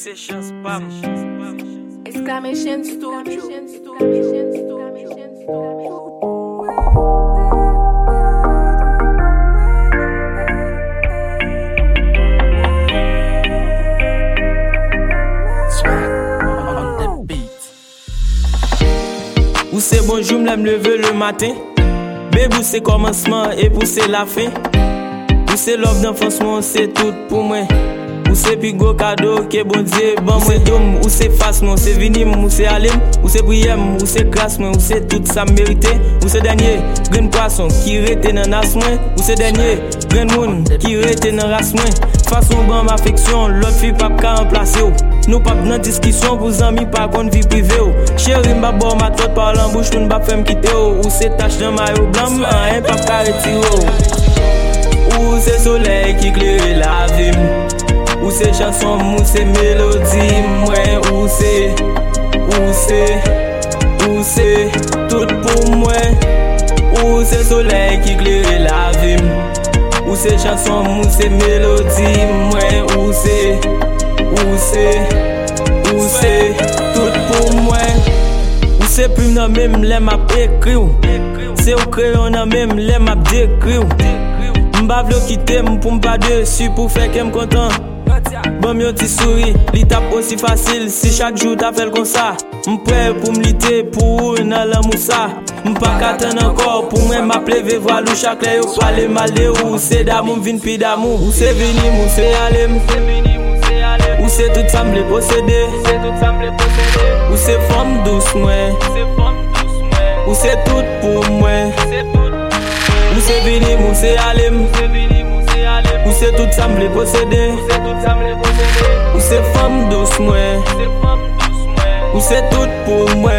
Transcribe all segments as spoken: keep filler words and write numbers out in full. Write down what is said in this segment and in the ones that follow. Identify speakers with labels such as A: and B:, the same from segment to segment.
A: c'est chance pam.
B: Exclamation Studio.
A: Ou c'est bonjour, m'l'aime lever le matin. Bébé, c'est commencement et pour c'est la fin. Ou c'est l'offre d'enfoncement, c'est tout pour moi. Ou c'est plus gros cadeau que bon Dieu, bon moi. Dôme, ou c'est face, ou c'est vinim, ou c'est alim, ou c'est prière, ou c'est grâce, ou c'est tout ça mérité. Ou c'est dernier, grain poisson qui rete dans nas moi. Ou c'est dernier, grain moun qui rete dans race moi. Façon bon affection, l'autre fille pas qu'à remplacer ou. Nous pas dans discussion pour amis pas contre vie privée ou. Chérie m'a bon ma tête par la bouche pour pas faire quitter ou. Ou c'est tache dans maillot blanc, un pas qu'à retirer ou. Ou c'est soleil qui éclaire la vie. Ou c'est chanson, ou c'est mélodie, moi. Ou c'est, ou c'est, ou c'est tout pour moi. Ou c'est soleil qui éclaire la vie. Ou c'est chanson, ou c'est mélodie, moi. Ou c'est, ou c'est, ou c'est tout pour moi. Ou c'est plus non même les m'a écrit. C'est au crayon non même les m'a décrit. M'ba vle quitter pour m'pas dessus pour faire qu'elle m'content. Bon mieux ti souris, li tape aussi facile si chaque jour t'as fait comme ça. M'prêt pour m'liter pour dans l'amour ça. M'pas qu'attendre encore pour moi m'appeler ve voir ou chaque lè yo parler mal de ou c'est d'amour vinn pi d'amour. Ou c'est vini ou c'est aller, ou c'est tout ça m'le posséder, ou c'est femme douce moi, ou c'est tout pour moi. Ou c'est vini ou c'est aller, ou c'est tout ça m'le posséder, ou c'est femme douce moi, ou c'est tout pour moi.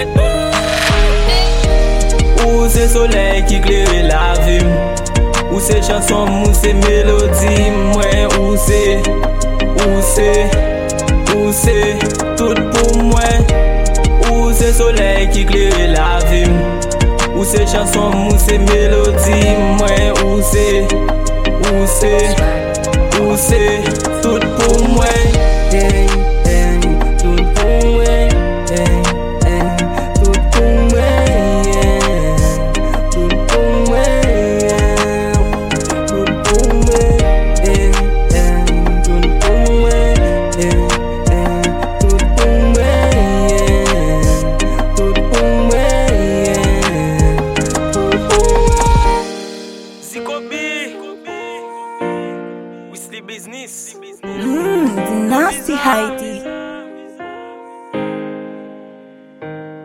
A: Ou c'est soleil qui éclaire la vie, ou c'est chanson, ou c'est mélodie, moi. Ou c'est, ou c'est, ou c'est tout pour moi. Ou c'est soleil qui éclaire la vie, ou c'est chanson, ou c'est mélodie, moi. Ou c'est, ou c'est, ou c'est tout pour moi.
C: Hey, hey, tout pour moi. Hey, hey, tout pour moi. Yeah. Tout pour moi. Yeah. Tout pour moi. Hey, hey, tout pour moi. Hey, hey, tout pour moi. Yeah. Tout pour moi. Yeah. Tout pour moi.
A: Zikobi, Whistly Business.
D: Mmm, the nasty Heidi.